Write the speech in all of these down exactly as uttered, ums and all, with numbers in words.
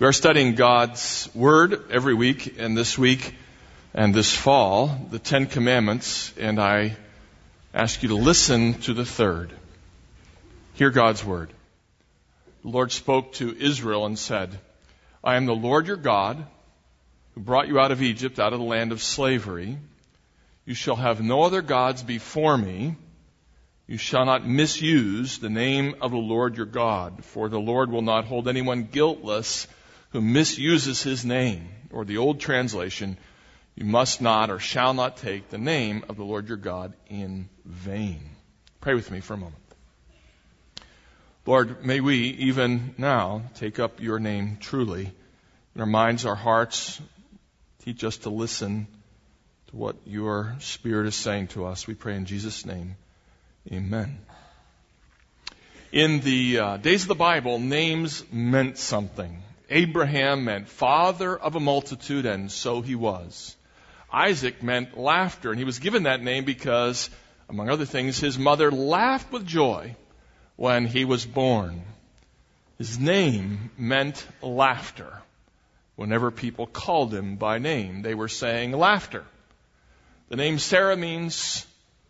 We are studying God's Word every week, and this week and this fall, the Ten Commandments, and I ask you to listen to the third. Hear God's Word. The Lord spoke to Israel and said, I am the Lord your God, who brought you out of Egypt, out of the land of slavery. You shall have no other gods before me. You shall not misuse the name of the Lord your God, for the Lord will not hold anyone guiltless who misuses his name. Or the old translation, you must not or shall not take the name of the Lord your God in vain. Pray with me for a moment. Lord, may we even now take up your name truly in our minds, our hearts. Teach us to listen to what your Spirit is saying to us. We pray in Jesus' name. Amen. In the uh, days of the Bible, names meant something. Abraham meant father of a multitude, and so he was. Isaac meant laughter, and he was given that name because, among other things, his mother laughed with joy when he was born. His name meant laughter. Whenever people called him by name, they were saying laughter. The name Sarah means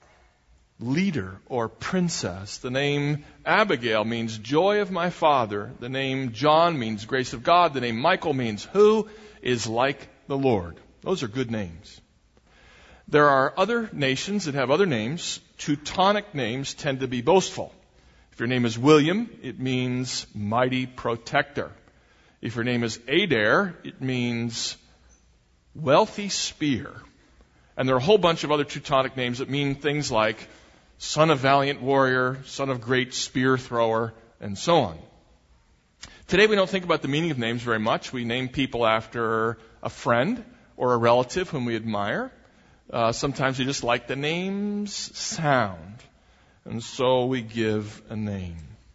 leader or princess. The name Abigail means joy of my father. The name John means grace of God. The name Michael means who is like the Lord. Those are good names. There are other nations that have other names. Teutonic names tend to be boastful. If your name is William, it means mighty protector. If your name is Adair, it means wealthy spear. And there are a whole bunch of other Teutonic names that mean things like son of valiant warrior, son of great spear thrower, and so on. Today we don't think about the meaning of names very much. We name people after a friend or a relative whom we admire. Uh, sometimes we just like the name's sound. And so we give a name.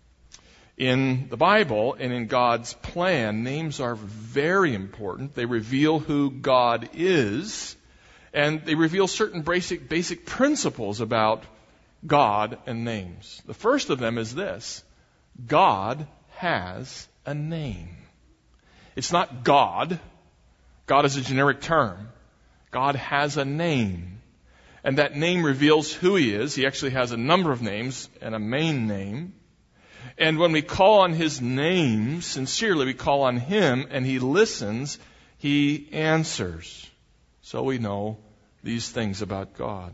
In the Bible and in God's plan, names are very important. They reveal who God is, and they reveal certain basic, basic principles about God and names. The first of them is this: God has a name. It's not God. God is a generic term. God has a name. And that name reveals who He is. He actually has a number of names and a main name. And when we call on His name sincerely, we call on Him and He listens, He answers. So we know these things about God.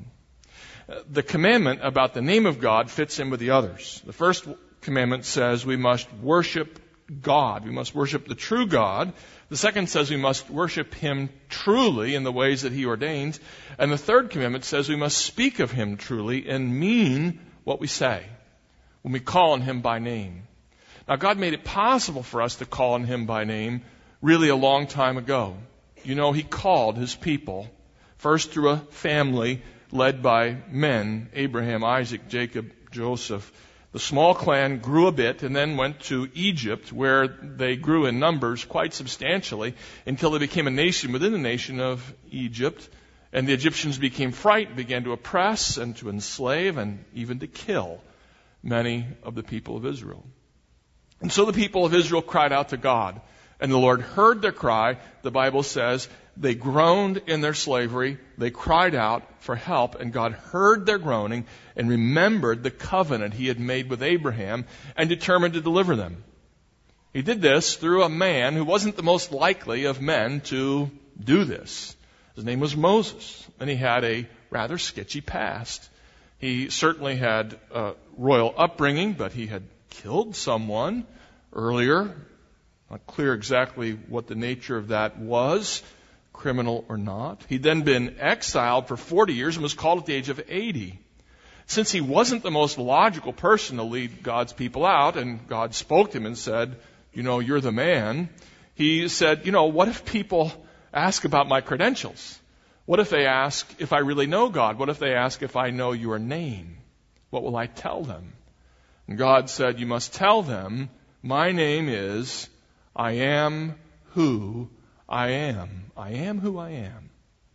The commandment about the name of God fits in with the others. The first commandment says we must worship God. We must worship the true God. The second says we must worship Him truly in the ways that He ordains. And the third commandment says we must speak of Him truly and mean what we say when we call on Him by name. Now, God made it possible for us to call on Him by name really a long time ago. You know, He called His people first through a family led by men, Abraham, Isaac, Jacob, Joseph. The small clan grew a bit and then went to Egypt, where they grew in numbers quite substantially until they became a nation within the nation of Egypt. And the Egyptians became frightened, began to oppress and to enslave and even to kill many of the people of Israel. And so the people of Israel cried out to God, and the Lord heard their cry. The Bible says they groaned in their slavery. They cried out for help, and God heard their groaning and remembered the covenant He had made with Abraham and determined to deliver them. He did this through a man who wasn't the most likely of men to do this. His name was Moses, and he had a rather sketchy past. He certainly had a royal upbringing, but he had killed someone earlier. Not clear exactly what the nature of that was, criminal or not. He'd then been exiled for forty years and was called at the age of eighty. Since he wasn't the most logical person to lead God's people out, and God spoke to him and said, you know, you're the man, he said, you know, what if people ask about my credentials? What if they ask if I really know God? What if they ask if I know your name? What will I tell them? And God said, you must tell them, my name is I am who I am. I am who I am.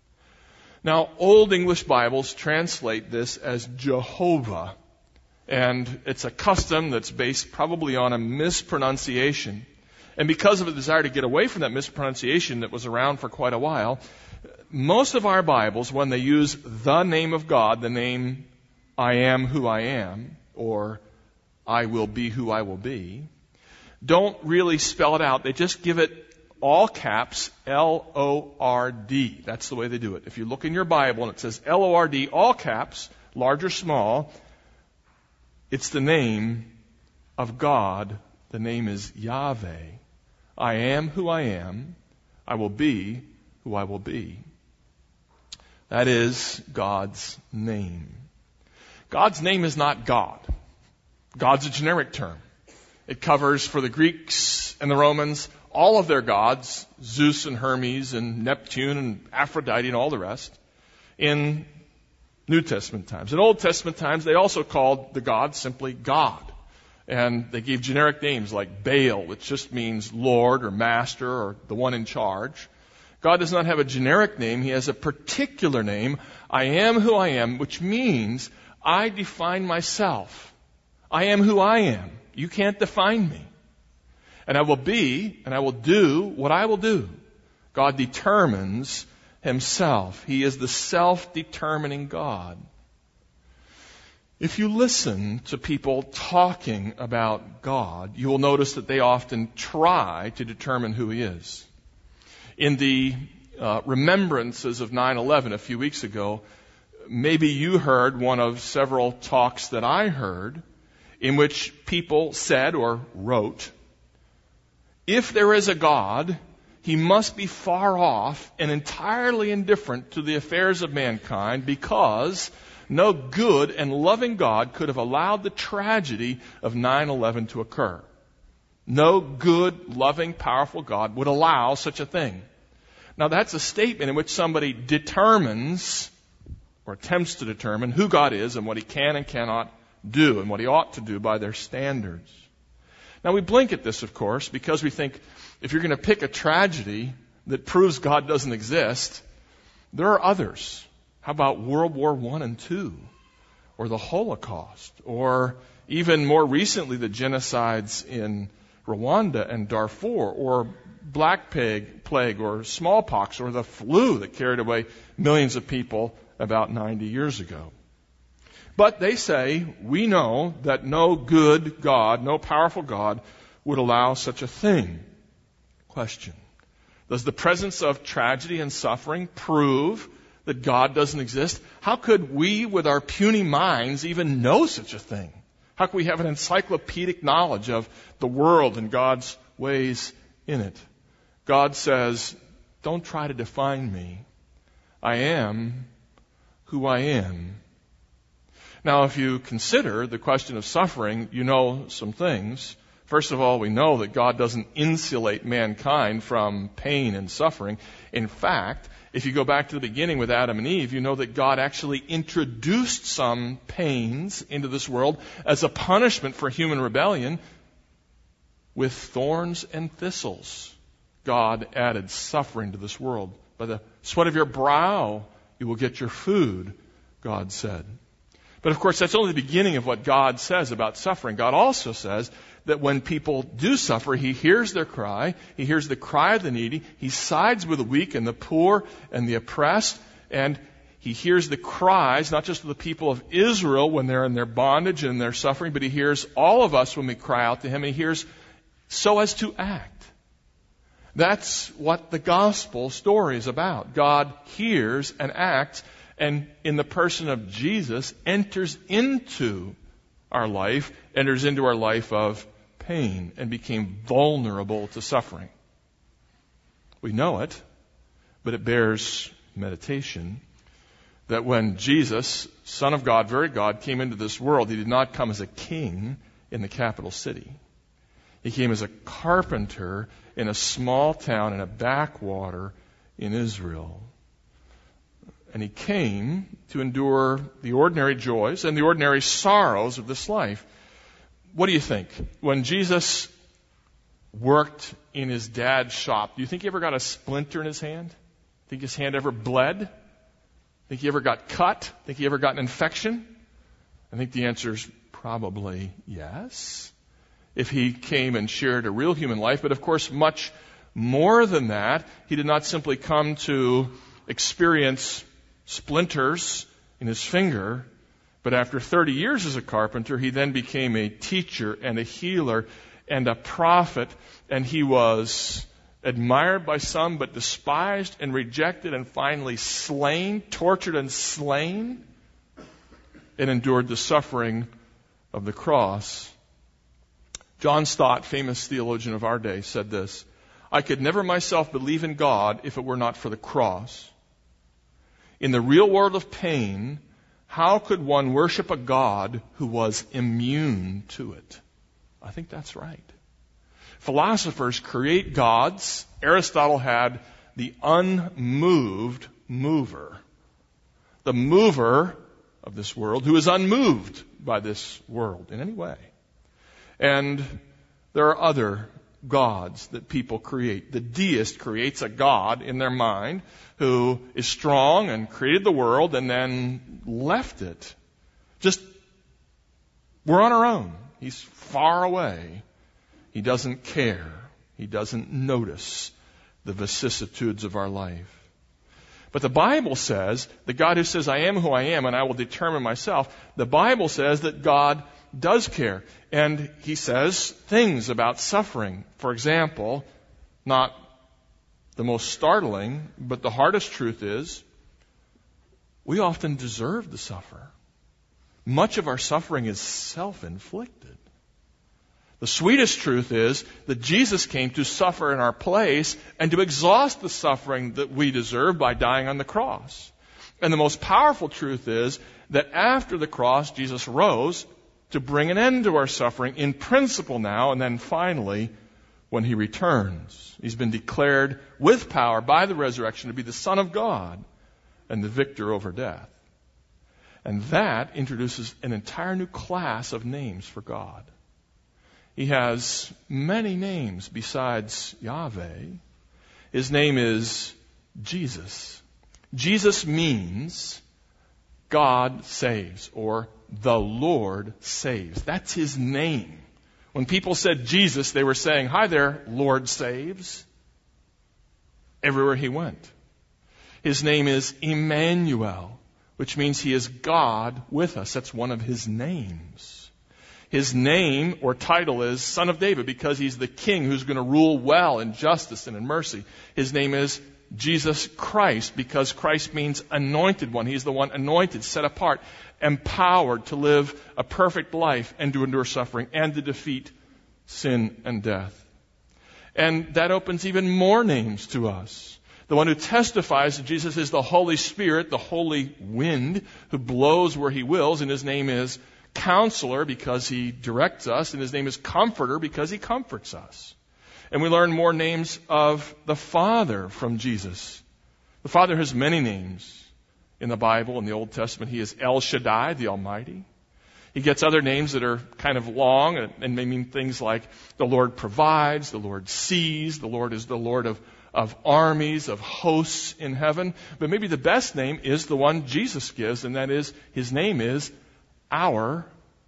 Now, Old English Bibles translate this as Jehovah. And it's a custom that's based probably on a mispronunciation. And because of a desire to get away from that mispronunciation that was around for quite a while, most of our Bibles, when they use the name of God, the name I am who I am, or I will be who I will be, don't really spell it out. They just give it all caps, L O R D. That's the way they do it. If you look in your Bible and it says L O R D, all caps, large or small, it's the name of God. The name is Yahweh. I am who I am. I will be who I will be. That is God's name. God's name is not God. God's a generic term. It covers, for the Greeks and the Romans, all of their gods, Zeus and Hermes and Neptune and Aphrodite and all the rest, in New Testament times. In Old Testament times, they also called the God simply God. And they gave generic names like Baal, which just means Lord or Master or the one in charge. God does not have a generic name. He has a particular name. I am who I am, which means I define myself. I am who I am. You can't define me. And I will be, and I will do what I will do. God determines himself. He is the self-determining God. If you listen to people talking about God, you will notice that they often try to determine who he is. In the uh, remembrances of nine eleven a few weeks ago, maybe you heard one of several talks that I heard in which people said or wrote, if there is a God, he must be far off and entirely indifferent to the affairs of mankind, because no good and loving God could have allowed the tragedy of nine eleven to occur. No good, loving, powerful God would allow such a thing. Now that's a statement in which somebody determines or attempts to determine who God is and what he can and cannot do and what he ought to do by their standards. Now we blink at this, of course, because we think if you're going to pick a tragedy that proves God doesn't exist, there are others. How about World War One and Two, or the Holocaust, or even more recently the genocides in Rwanda and Darfur, or Black Plague, plague or smallpox, or the flu that carried away millions of people about ninety years ago. But they say, we know that no good God, no powerful God would allow such a thing. Question: does the presence of tragedy and suffering prove that God doesn't exist? How could we, with our puny minds, even know such a thing? How can we have an encyclopedic knowledge of the world and God's ways in it? God says, don't try to define me. I am who I am. Now, if you consider the question of suffering, you know some things. First of all, we know that God doesn't insulate mankind from pain and suffering. In fact, if you go back to the beginning with Adam and Eve, you know that God actually introduced some pains into this world as a punishment for human rebellion. With thorns and thistles, God added suffering to this world. By the sweat of your brow, you will get your food, God said. But of course, that's only the beginning of what God says about suffering. God also says that when people do suffer, he hears their cry. He hears the cry of the needy. He sides with the weak and the poor and the oppressed. And he hears the cries, not just of the people of Israel when they're in their bondage and their suffering, but he hears all of us when we cry out to him. He hears so as to act. That's what the gospel story is about. God hears and acts, and in the person of Jesus enters into our life, enters into our life of pain, and became vulnerable to suffering. We know it, but it bears meditation that when Jesus, Son of God, very God, came into this world, he did not come as a king in the capital city. He came as a carpenter in a small town in a backwater in Israel. And he came to endure the ordinary joys and the ordinary sorrows of this life. What do you think? When Jesus worked in his dad's shop, do you think he ever got a splinter in his hand? Think his hand ever bled? Think he ever got cut? Think he ever got an infection? I think the answer is probably yes. if he came and shared a real human life. But of course, much more than that, he did not simply come to experience splinters in his finger, but after thirty years as a carpenter, he then became a teacher and a healer and a prophet, and he was admired by some, but despised and rejected and finally slain, tortured and slain, and endured the suffering of the cross. John Stott, famous theologian of our day, said this: I could never myself believe in God if it were not for the cross. In the real world of pain, how could one worship a God who was immune to it? I think that's right. Philosophers create gods. Aristotle had the unmoved mover. The mover of this world who is unmoved by this world in any way. And there are other gods that people create. The deist creates a god in their mind who is strong and created the world and then left it. Just, we're on our own. He's far away. He doesn't care. He doesn't notice the vicissitudes of our life. But the Bible says, the God who says, I am who I am and I will determine myself, the Bible says that God does care. And he says things about suffering. For example, not the most startling, but the hardest truth is, we often deserve to suffer. Much of our suffering is self-inflicted. The sweetest truth is that Jesus came to suffer in our place and to exhaust the suffering that we deserve by dying on the cross. And the most powerful truth is that after the cross, Jesus rose to bring an end to our suffering in principle now, and then finally, when he returns. He's been declared with power by the resurrection to be the Son of God and the victor over death. And that introduces an entire new class of names for God. He has many names besides Yahweh. His name is Jesus. Jesus means God saves, or the Lord saves. That's his name. When people said Jesus, they were saying, hi there, Lord saves. Everywhere he went. His name is Emmanuel, which means he is God with us. That's one of his names. His name or title is Son of David because he's the king who's going to rule well in justice and in mercy. His name is Jesus Christ because Christ means anointed one. He's the one anointed, set apart, empowered to live a perfect life and to endure suffering and to defeat sin and death. And that opens even more names to us. The one who testifies that Jesus is the Holy Spirit, the Holy Wind, who blows where he wills, and his name is Counselor because he directs us, and his name is Comforter because he comforts us. And we learn more names of the Father from Jesus. The Father has many names in the Bible. In the Old Testament, he is El Shaddai, the Almighty. He gets other names that are kind of long and may mean things like the Lord provides, the Lord sees, the Lord is the Lord of, of armies, of hosts in heaven. But maybe the best name is the one Jesus gives, and that is, his name is Our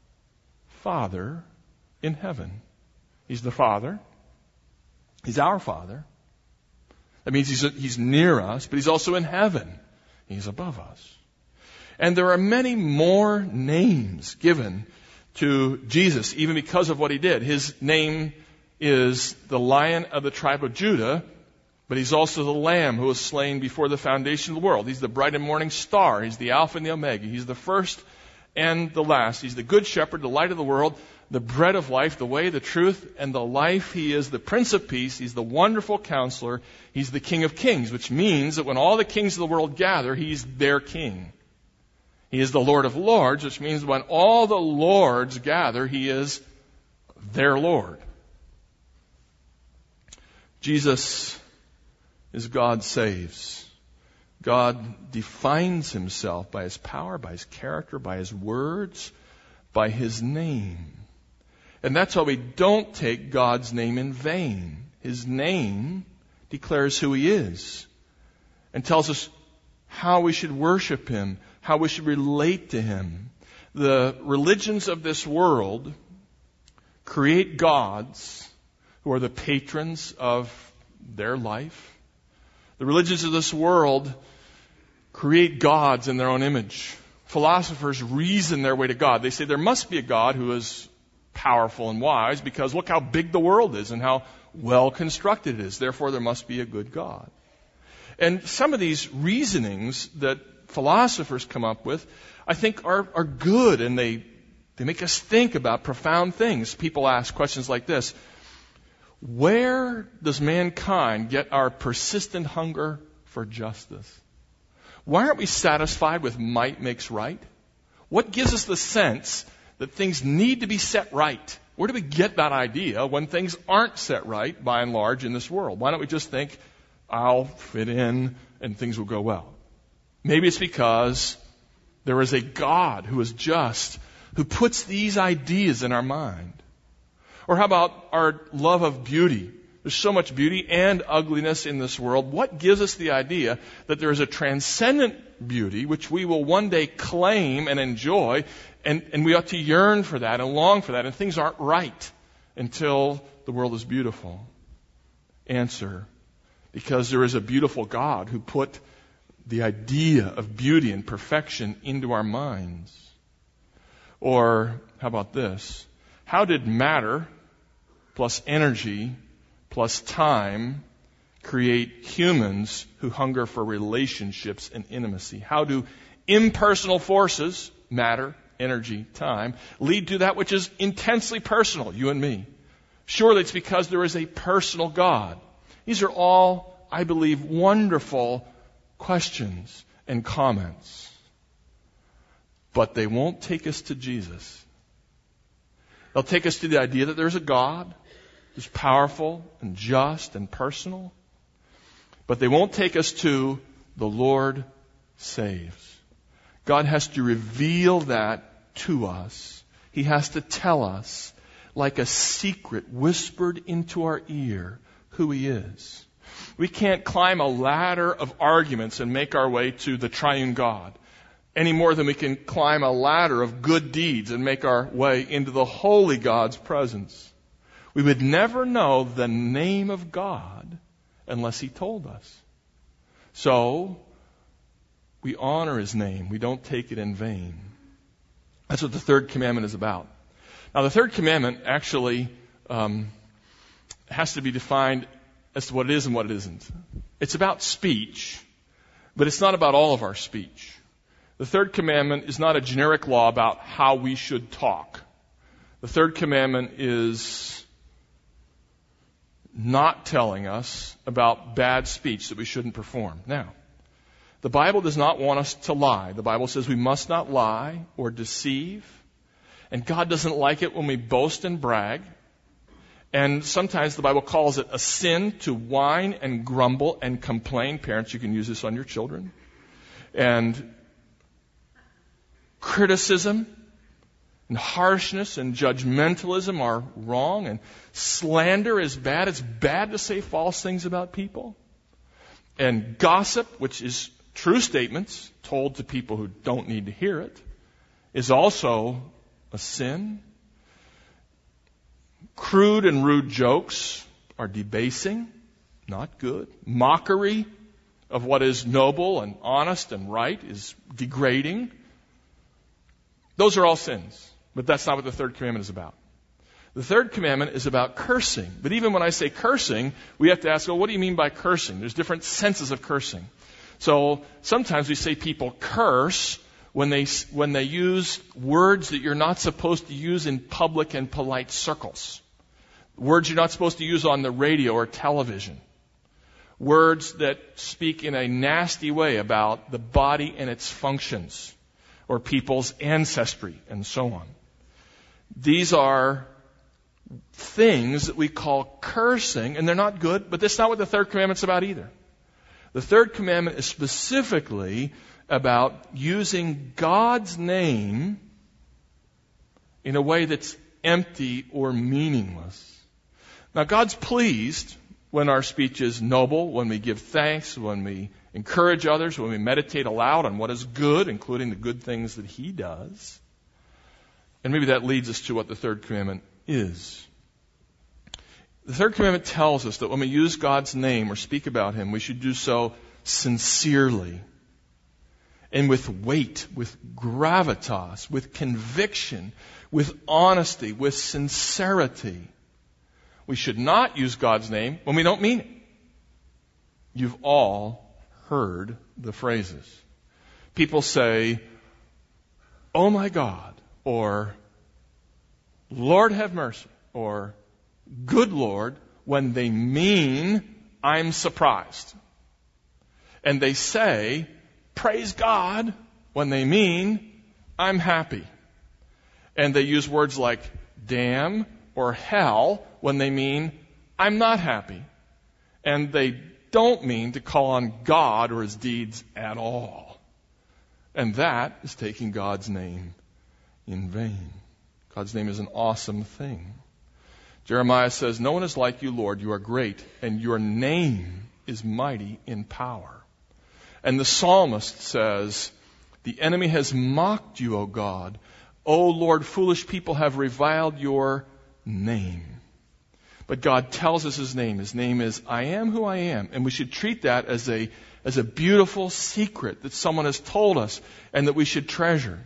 Father in heaven. He's the Father. He's our Father. That means he's, he's near us, but he's also in heaven. He's above us. And there are many more names given to Jesus, even because of what he did. His name is the Lion of the tribe of Judah, but he's also the Lamb who was slain before the foundation of the world. He's the bright and morning star. He's the Alpha and the Omega. He's the first and the last. He's the good shepherd, the light of the world, the bread of life, the way, the truth, and the life. He is the Prince of Peace. He's the wonderful counselor. He's the King of Kings, which means that when all the kings of the world gather, he's their king. He is the Lord of Lords, which means when all the lords gather, he is their Lord. Jesus is God saves. God defines himself by his power, by his character, by his words, by his name. And that's why we don't take God's name in vain. His name declares who he is and tells us how we should worship him, how we should relate to him. The religions of this world create gods who are the patrons of their life. The religions of this world create gods in their own image. Philosophers reason their way to God. They say there must be a God who is powerful and wise because look how big the world is and how well constructed it is. Therefore, there must be a good God. And some of these reasonings that philosophers come up with, I think are, are good, and they, they make us think about profound things. People ask questions like this: where does mankind get our persistent hunger for justice? Why aren't we satisfied with might makes right? What gives us the sense that things need to be set right? Where do we get that idea when things aren't set right, by and large, in this world? Why don't we just think, I'll fit in and things will go well? Maybe it's because there is a God who is just, who puts these ideas in our mind. Or how about our love of beauty? There's so much beauty and ugliness in this world. What gives us the idea that there is a transcendent beauty which we will one day claim and enjoy, and, and we ought to yearn for that and long for that, and things aren't right until the world is beautiful? Answer: because there is a beautiful God who put the idea of beauty and perfection into our minds. Or how about this? How did matter plus energy plus time create humans who hunger for relationships and intimacy? How do impersonal forces, matter, energy, time, lead to that which is intensely personal, you and me? Surely it's because there is a personal God. These are all, I believe, wonderful questions and comments. But they won't take us to Jesus. They'll take us to the idea that there's a God who's powerful and just and personal. But they won't take us to the Lord saves. God has to reveal that to us. He has to tell us, like a secret whispered into our ear, who He is. We can't climb a ladder of arguments and make our way to the triune God any more than we can climb a ladder of good deeds and make our way into the holy God's presence. We would never know the name of God unless He told us. So, we honor His name. We don't take it in vain. That's what the third commandment is about. Now, the third commandment actually um, has to be defined as to what it is and what it isn't. It's about speech, but it's not about all of our speech. The third commandment is not a generic law about how we should talk. The third commandment is not telling us about bad speech that we shouldn't perform. Now, the Bible does not want us to lie. The Bible says we must not lie or deceive. And God doesn't like it when we boast and brag. And sometimes the Bible calls it a sin to whine and grumble and complain. Parents, you can use this on your children. And criticism and harshness and judgmentalism are wrong. And slander is bad. It's bad to say false things about people. And gossip, which is true statements told to people who don't need to hear it, is also a sin. Crude and rude jokes are debasing, not good. Mockery of what is noble and honest and right is degrading. Those are all sins, but that's not what the third commandment is about. The third commandment is about cursing. But even when I say cursing, we have to ask, well, what do you mean by cursing? There's different senses of cursing. So sometimes we say people curse when they when they use words that you're not supposed to use in public and polite circles. Words you're not supposed to use on the radio or television. Words that speak in a nasty way about the body and its functions, or people's ancestry, and so on. These are things that we call cursing, and they're not good, but that's not what the third commandment's about either. The third commandment is specifically about using God's name in a way that's empty or meaningless. Now, God's pleased when our speech is noble, when we give thanks, when we encourage others, when we meditate aloud on what is good, including the good things that He does. And maybe that leads us to what the third commandment is. The third commandment tells us that when we use God's name or speak about Him, we should do so sincerely and with weight, with gravitas, with conviction, with honesty, with sincerity. We should not use God's name when we don't mean it. You've all heard the phrases. People say, "Oh my God," or "Lord have mercy," or "Good Lord," when they mean, "I'm surprised." And they say, "Praise God," when they mean, "I'm happy." And they use words like damn or hell when they mean, "I'm not happy." And they don't mean to call on God or His deeds at all. And that is taking God's name in vain. God's name is an awesome thing. Jeremiah says, "No one is like you, Lord. You are great, and your name is mighty in power." And the psalmist says, "The enemy has mocked you, O God. O Lord, foolish people have reviled your name." But God tells us His name. His name is I am who I am. And we should treat that as a, as a beautiful secret that someone has told us and that we should treasure.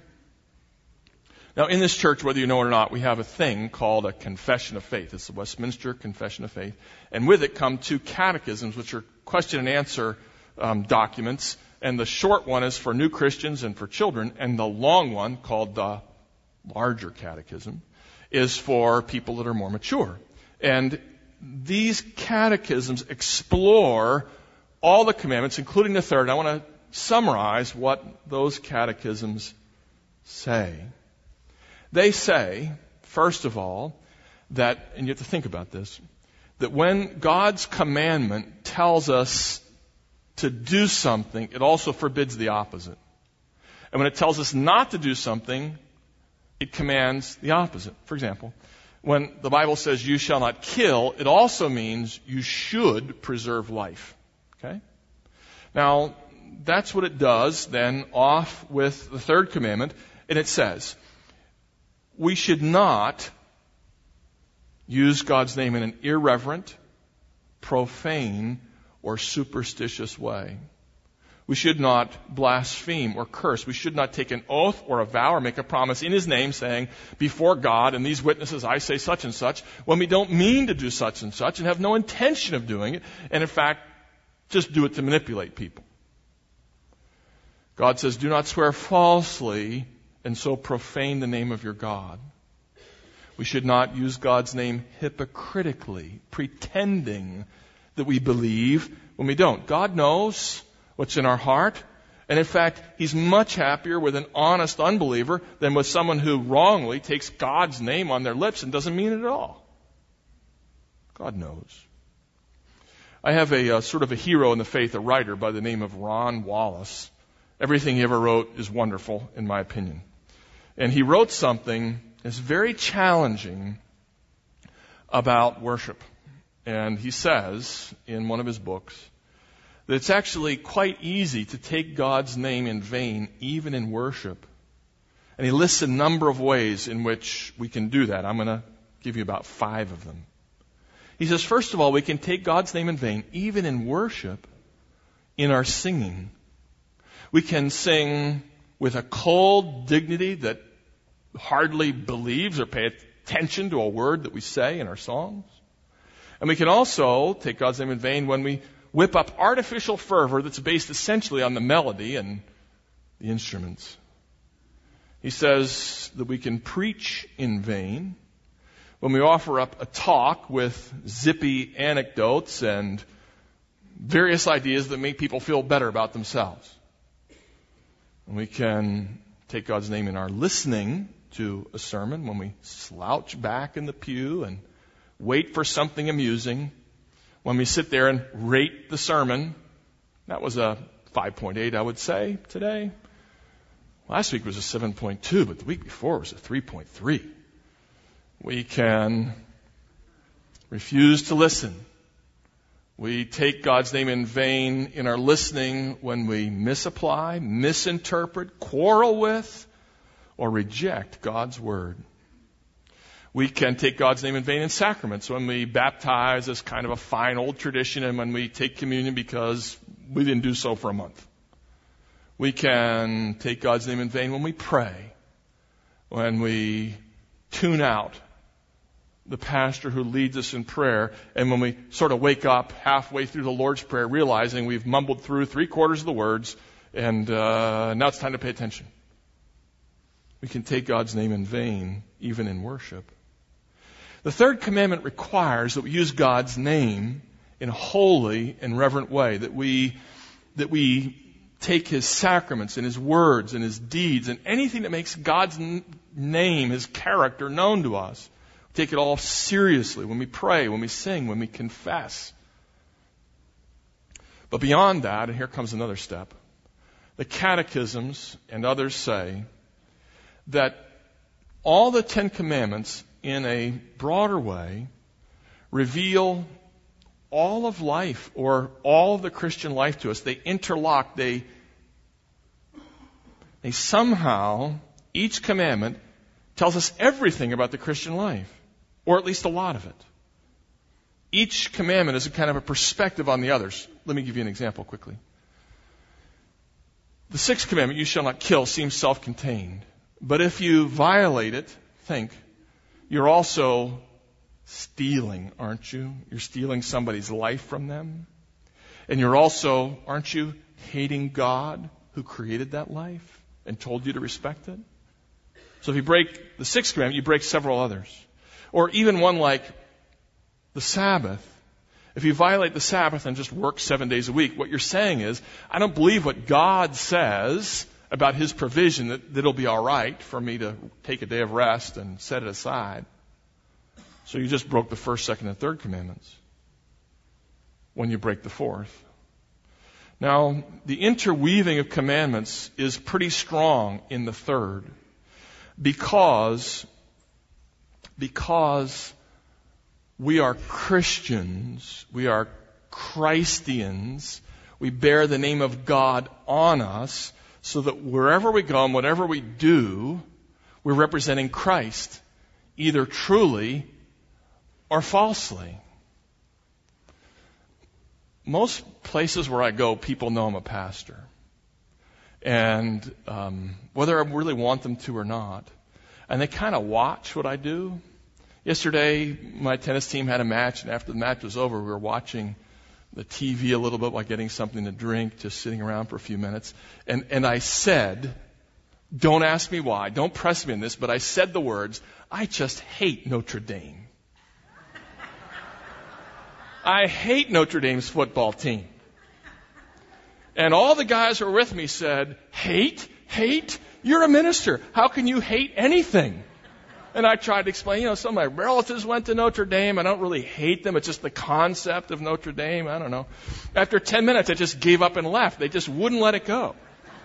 Now, in this church, whether you know it or not, we have a thing called a confession of faith. It's the Westminster Confession of Faith. And with it come two catechisms, which are question and answer um, documents. And the short one is for new Christians and for children. And the long one, called the larger catechism, is for people that are more mature. And these catechisms explore all the commandments, including the third. I want to summarize what those catechisms say. They say, first of all, that, and you have to think about this, that when God's commandment tells us to do something, it also forbids the opposite. And when it tells us not to do something, it commands the opposite. For example, when the Bible says you shall not kill, it also means you should preserve life. Okay? Now, that's what it does then off with the third commandment. And it says, we should not use God's name in an irreverent, profane, or superstitious way. We should not blaspheme or curse. We should not take an oath or a vow or make a promise in His name saying, before God and these witnesses I say such and such, when we don't mean to do such and such and have no intention of doing it, and in fact, just do it to manipulate people. God says, do not swear falsely and so profane the name of your God. We should not use God's name hypocritically, pretending that we believe when we don't. God knows what's in our heart. And in fact, He's much happier with an honest unbeliever than with someone who wrongly takes God's name on their lips and doesn't mean it at all. God knows. I have a uh, sort of a hero in the faith, a writer by the name of Ron Wallace. Everything he ever wrote is wonderful, in my opinion. And he wrote something that's very challenging about worship. And he says in one of his books that it's actually quite easy to take God's name in vain, even in worship. And he lists a number of ways in which we can do that. I'm going to give you about five of them. He says, first of all, we can take God's name in vain, even in worship, in our singing. We can sing with a cold dignity that hardly believes or pay attention to a word that we say in our songs. And we can also take God's name in vain when we whip up artificial fervor that's based essentially on the melody and the instruments. He says that we can preach in vain when we offer up a talk with zippy anecdotes and various ideas that make people feel better about themselves. And we can take God's name in our listening to a sermon when we slouch back in the pew and wait for something amusing. When we sit there and rate the sermon, that was a five point eight, I would say, today. Last week was a seven point two, but the week before was a three point three. We can refuse to listen. We take God's name in vain in our listening when we misapply, misinterpret, quarrel with, or reject God's word. We can take God's name in vain in sacraments. When we baptize as kind of a fine old tradition, and when we take communion because we didn't do so for a month. We can take God's name in vain when we pray, when we tune out the pastor who leads us in prayer, and when we sort of wake up halfway through the Lord's Prayer realizing we've mumbled through three quarters of the words, and uh, now it's time to pay attention. We can take God's name in vain, even in worship. The third commandment requires that we use God's name in a holy and reverent way, that we, that we take His sacraments and His words and His deeds and anything that makes God's n- name, His character known to us. We take it all seriously when we pray, when we sing, when we confess. But beyond that, and here comes another step, the catechisms and others say that all the Ten Commandments in a broader way reveal all of life, or all of the Christian life to us. They interlock. They, they somehow, each commandment tells us everything about the Christian life, or at least a lot of it. Each commandment is a kind of a perspective on the others. Let me give you an example quickly. The sixth commandment, you shall not kill, seems self-contained. But if you violate it, think, you're also stealing, aren't you? You're stealing somebody's life from them. And you're also, aren't you, hating God who created that life and told you to respect it? So if you break the sixth commandment, you break several others. Or even one like the Sabbath. If you violate the Sabbath and just work seven days a week, what you're saying is, I don't believe what God says about His provision that, that it'll be all right for me to take a day of rest and set it aside. So you just broke the first, second, and third commandments when you break the fourth. Now, the interweaving of commandments is pretty strong in the third because, because we are Christians, we are Christians, we bear the name of God on us, so that wherever we go and whatever we do, we're representing Christ, either truly or falsely. Most places where I go, people know I'm a pastor. And um, whether I really want them to or not. And they kind of watch what I do. Yesterday, my tennis team had a match, and after the match was over, we were watching the T V a little bit while getting something to drink, just sitting around for a few minutes. And, and I said, don't ask me why, don't press me on this, but I said the words, I just hate Notre Dame. I hate Notre Dame's football team. And all the guys who were with me said, hate? Hate? You're a minister. How can you hate anything? And I tried to explain, you know, some of my relatives went to Notre Dame. I don't really hate them. It's just the concept of Notre Dame. I don't know. After ten minutes, I just gave up and left. They just wouldn't let it go.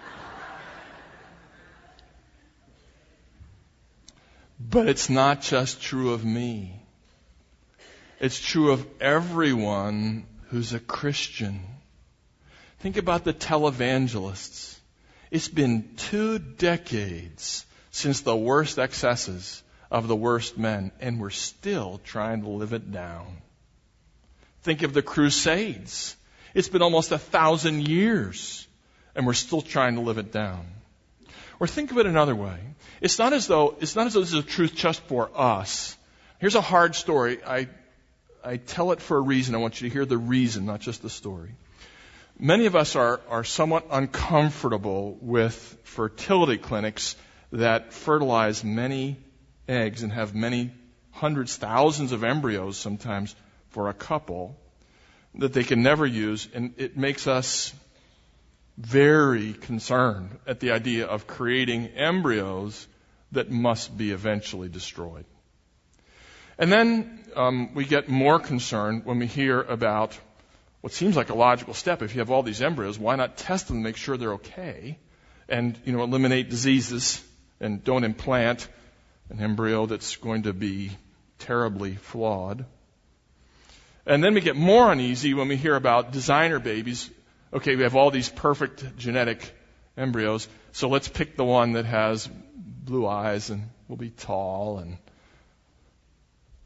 But it's not just true of me. It's true of everyone who's a Christian. Think about the televangelists. It's been two decades since the worst excesses of the worst men, and we're still trying to live it down. Think of the Crusades. It's been almost a thousand years, and we're still trying to live it down. Or think of it another way. It's not as though it's not as though this is a truth just for us. Here's a hard story. I I tell it for a reason. I want you to hear the reason, not just the story. Many of us are are somewhat uncomfortable with fertility clinics that fertilize many eggs and have many hundreds, thousands of embryos sometimes for a couple that they can never use. And it makes us very concerned at the idea of creating embryos that must be eventually destroyed. And then um, we get more concerned when we hear about what seems like a logical step. If you have all these embryos, why not test them to make sure they're okay and, you know, eliminate diseases and don't implant an embryo that's going to be terribly flawed. And then we get more uneasy when we hear about designer babies. Okay, we have all these perfect genetic embryos, so let's pick the one that has blue eyes and will be tall and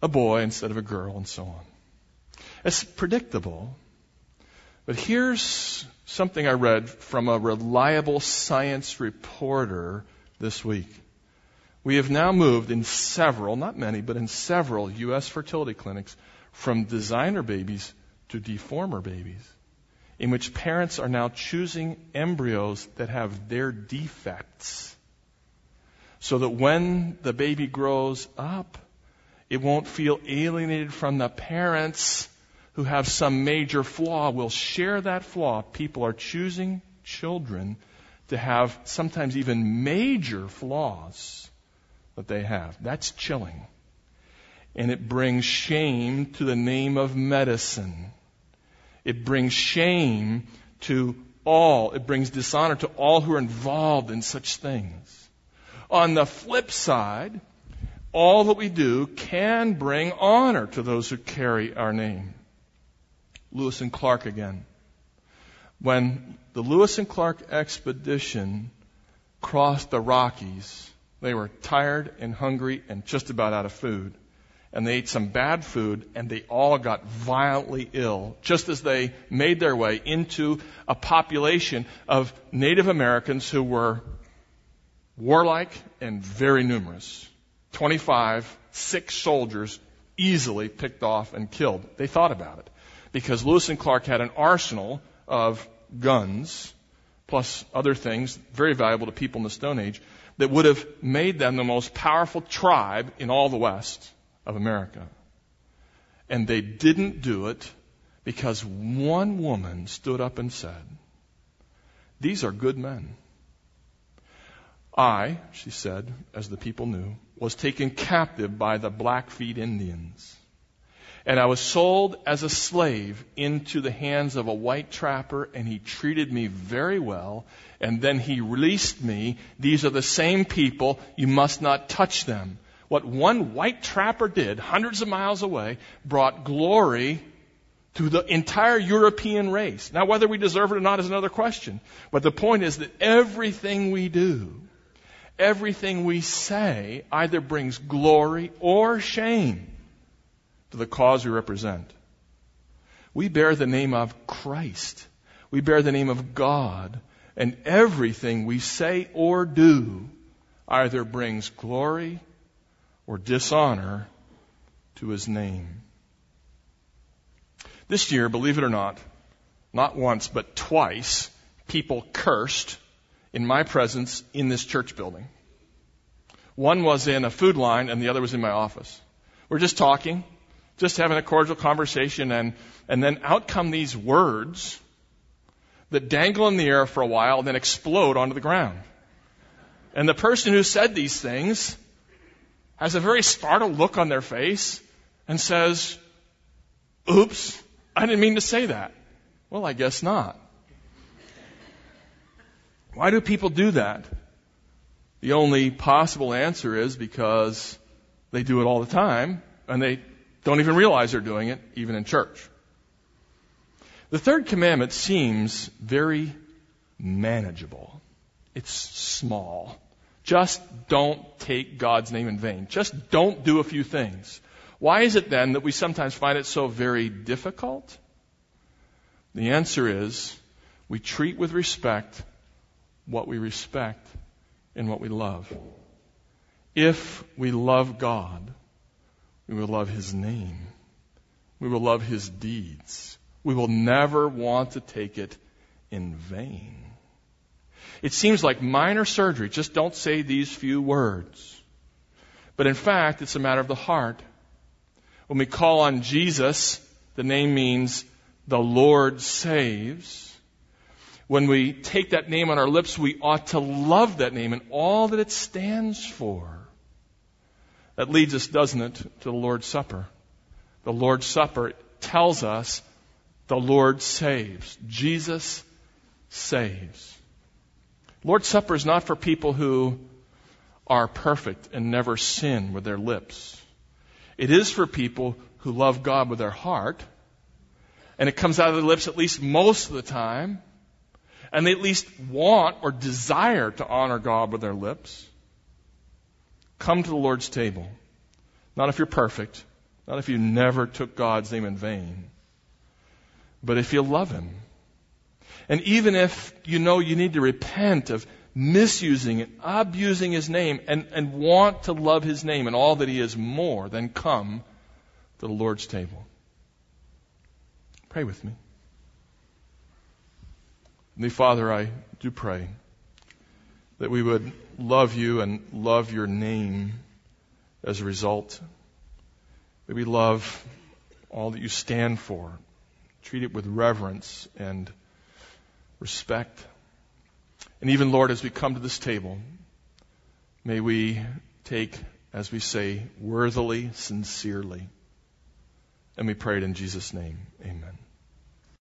a boy instead of a girl, and so on. It's predictable. But here's something I read from a reliable science reporter this week. We have now moved in several, not many, but in several U S fertility clinics from designer babies to deformer babies, in which parents are now choosing embryos that have their defects, so that when the baby grows up, it won't feel alienated from the parents who have some major flaw. Will share that flaw. People are choosing children to have sometimes even major flaws that they have. That's chilling. And it brings shame to the name of medicine. It brings shame to all. It brings dishonor to all who are involved in such things. On the flip side, all that we do can bring honor to those who carry our name. Lewis and Clark again. When the Lewis and Clark expedition crossed the Rockies, they were tired and hungry and just about out of food. And they ate some bad food, and they all got violently ill, just as they made their way into a population of Native Americans who were warlike and very numerous. twenty-five sick soldiers easily picked off and killed. They thought about it, because Lewis and Clark had an arsenal of guns, plus other things very valuable to people in the Stone Age, that would have made them the most powerful tribe in all the West of America. And they didn't do it because one woman stood up and said, "These are good men. I," she said, as the people knew, "was taken captive by the Blackfeet Indians. And I was sold as a slave into the hands of a white trapper, and he treated me very well, and then he released me. These are the same people. You must not touch them." What one white trapper did, hundreds of miles away, brought glory to the entire European race. Now, whether we deserve it or not is another question. But the point is that everything we do, everything we say, either brings glory or shame to the cause we represent. We bear the name of Christ. We bear the name of God. And everything we say or do either brings glory or dishonor to His name. This year, believe it or not, not once but twice, people cursed in my presence in this church building. One was in a food line and the other was in my office. We're just talking, just having a cordial conversation, and, and then out come these words that dangle in the air for a while and then explode onto the ground. And the person who said these things has a very startled look on their face and says, "Oops, I didn't mean to say that." Well, I guess not. Why do people do that? The only possible answer is because they do it all the time, and they don't even realize they're doing it, even in church. The third commandment seems very manageable. It's small. Just don't take God's name in vain. Just don't do a few things. Why is it then that we sometimes find it so very difficult? The answer is we treat with respect what we respect and what we love. If we love God, we will love His name. We will love His deeds. We will never want to take it in vain. It seems like minor surgery. Just don't say these few words. But in fact, it's a matter of the heart. When we call on Jesus, the name means the Lord saves. When we take that name on our lips, we ought to love that name and all that it stands for. That leads us, doesn't it, to the Lord's Supper. The Lord's Supper tells us the Lord saves. Jesus saves. Lord's Supper is not for people who are perfect and never sin with their lips. It is for people who love God with their heart, and it comes out of their lips at least most of the time, and they at least want or desire to honor God with their lips. Come to the Lord's table. Not if you're perfect, Not if you never took God's name in vain, but if you love Him. And even if you know you need to repent of misusing and abusing His name and, and want to love His name and all that He is more, then come to the Lord's table. Pray with me. Heavenly Father, I do pray that we would love You and love Your name as a result. That we love all that You stand for. Treat it with reverence and respect. And even, Lord, as we come to this table, may we take, as we say, worthily, sincerely. And we pray it in Jesus' name. Amen.